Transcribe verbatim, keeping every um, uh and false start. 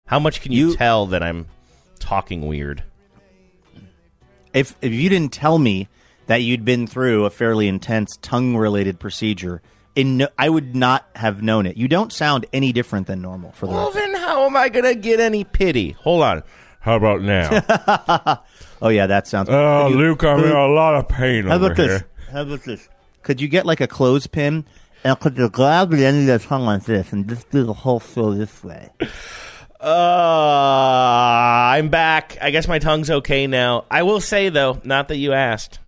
How much can you, You- tell that I'm talking weird? If if you didn't tell me that you'd been through a fairly intense tongue-related procedure, in no, I would not have known it. You don't sound any different than normal for the Well, record. then how am I going to get any pity? Hold on. How about now? Oh, yeah, that sounds... Oh, Could you- Luke, I'm in a lot of pain How over about this? here. How about this? Could you get like a clothespin and could you grab the end of the tongue like this and just do the whole show this way? Uh, I'm back. I guess my tongue's okay now. I will say, though, not that you asked,